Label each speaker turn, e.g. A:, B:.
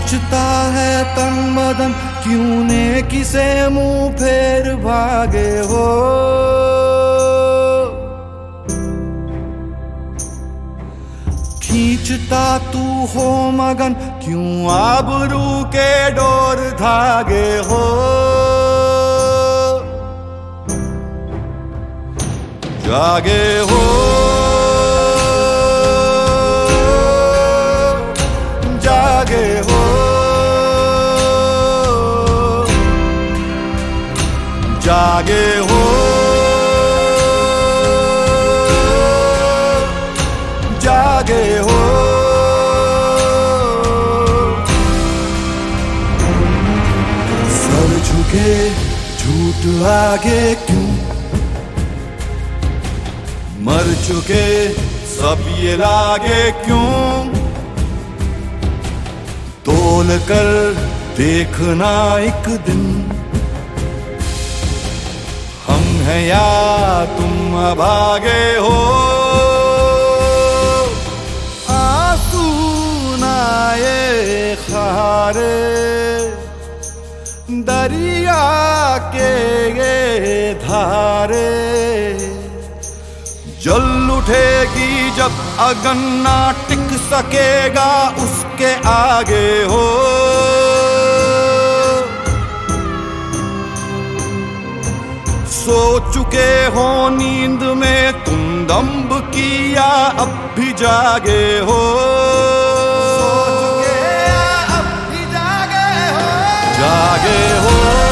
A: खींचता है तन बदन, क्यों ने किसे मुंह फेर भागे हो। खींचता तू हो मगन, क्यों आबरू के डोर धागे हो। जागे हो, जागे हो, जागे हो, जागे हो। सर झुके झूठ आगे क्यों, मर चुके सब ये लागे क्यों। तोल कर देखना एक दिन, हम हैं या तुम अभागे हो। आंसू ना ये खारे दरिया के ये धारे, जल उठेगी जब अगन ना टिक सकेगा उसके आगे हो। सो चुके हो नींद में तुम दम्भ किया, अब भी जागे हो। सो चुके अब भी जागे हो, जागे हो।